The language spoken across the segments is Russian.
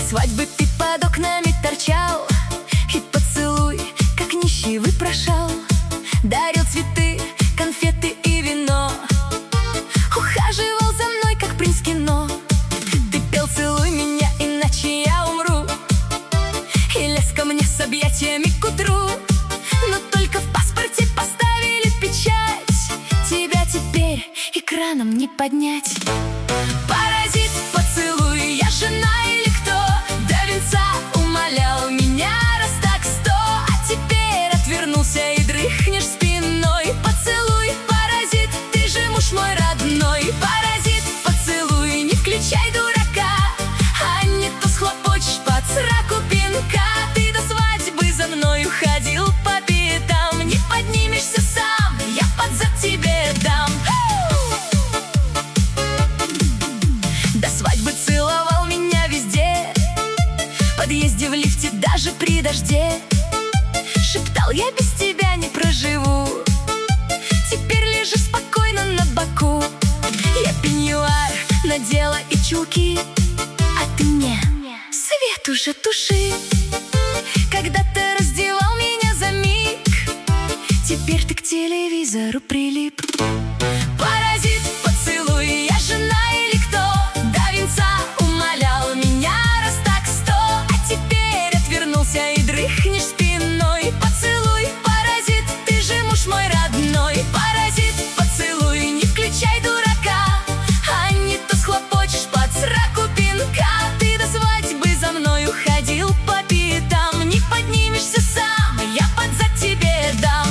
свадьбы ты под окнами торчал, и поцелуй, как нищий, выпрошал. Дарил цветы, конфеты и вино, ухаживал за мной, как принц кино. Ты пел: целуй меня, иначе я умру, и лез ко мне с объятиями к утру. Но только в паспорте поставили печать, тебя теперь экраном не поднять. Паразит, поцелуй, я жена или кто? До венца умолял меня раз так 100, а теперь отвернулся и дрыхнешь спиной. Поцелуй, паразит, ты же муж мой родной. Паразит, поцелуй, не включай дурака, а не то схлопочешь под сраку пинка. Ты до свадьбы за мной уходил по пятам, не поднимешься сам, я под зад тебе дам. До свадьбы целовал меня везде, в подъезде, в лифте, даже при дожде. Шептал: я без тебя не проживу, теперь лежишь спокойно на боку. Я пеньюар надела и чулки, а ты мне свет уже туши. Когда-то раздевал меня за миг, теперь ты к телевизору прилип. Паразит, поцелуй, я жена или кто? До венца умолял меня раз так 100, а теперь отвернулся и дрыхнешь спиной. Поцелуй, паразит, ты же муж мой родной. Паразит, поцелуй, не включай дурака, а не то схлопочешь под сраку пинка. Ты до свадьбы за мной уходил по пятам, не поднимешься сам, я под зад тебе дам.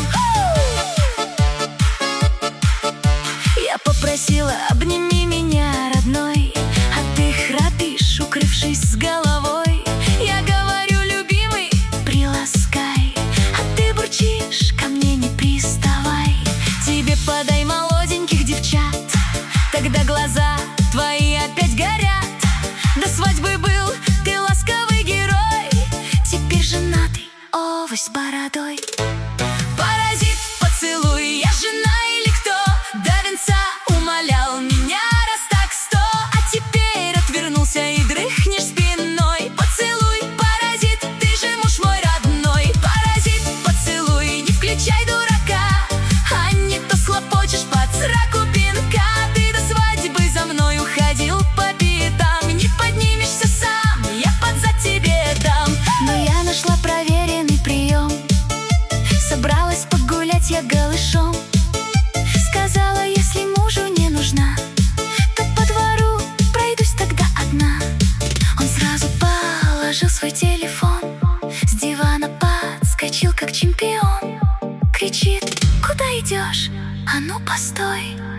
Я попросила: обними меня, родной, а ты храпишь, укрывшись с головой. Я говорю: любимый, приласкай, а ты бурчишь: ко мне не приставай. Тебе подай молоденьких девчат, тогда глаза твои опять горят. До свадьбы был ты ласковый герой, теперь женатый овощ с бородой. Паразит, поцелуй, я жена или кто? До венца умолял меня раз так 100, а теперь отвернулся и дрыхнешь спиной. Поцелуй, паразит, ты же муж мой родной. Паразит, поцелуй, не включай дурака, а не то схлопочешь под сраку пинка. Ты до свадьбы за мной уходил по пятам, не поднимешься сам, я под зад тебе дам. Но я нашла проверенный прием, собралась погулять я голышом. Сказала: если мужу не нужна, то по двору пройдусь тогда одна. Он сразу положил свой телефон, с дивана подскочил как чемпион. Кричит: куда идешь? А ну постой!